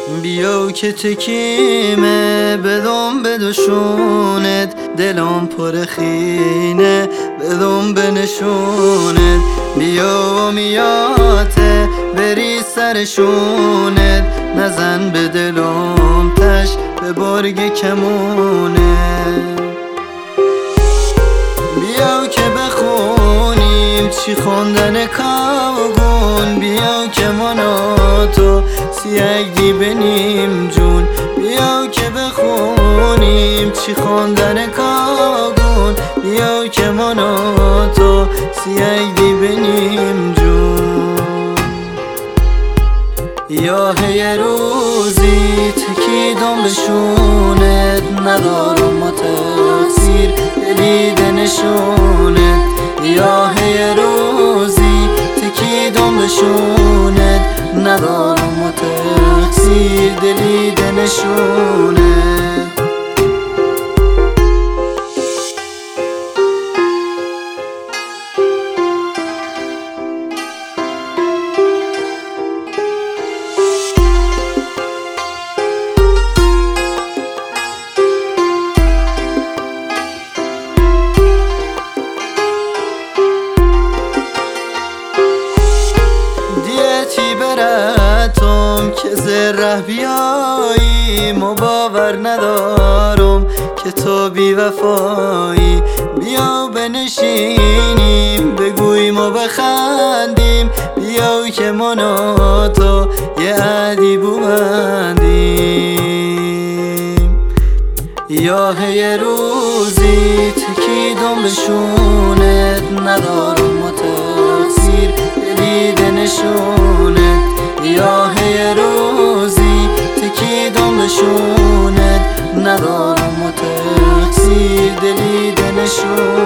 بیاو که تکیمه بدم به دوشونت، دلم پر خینه بدم به نشونت. بیا و میاته بری سرشونت، نزن به دلم تش به برگ کمونت. بیا که بخونیم چی خوندن کاغون، بیا که مناتو سیگ دی بنیم جون. بیا که بخونیم چی خوندن کاغون، بیا که مناتو سیگ دی بنیم جون. یا یه روزی تکیدم به شونت، ندارم و تقصیر دلید نشونت. یا یه روزی تکیدم به شونت، ندارم و تقصیر دلید نشونت. براتم که زره بیایی، باور ندارم که تو بی وفایی. بیا بنشینیم بگویم و بخندیم، بیا که من و تو یه عهدی ببندیم. یا یه روزی تکیدم به شونت، ندارم و تقصیر دلید نشونت. یا یه روزی تکیدم به شونت، ندارم و تقصیر دلید نشونت.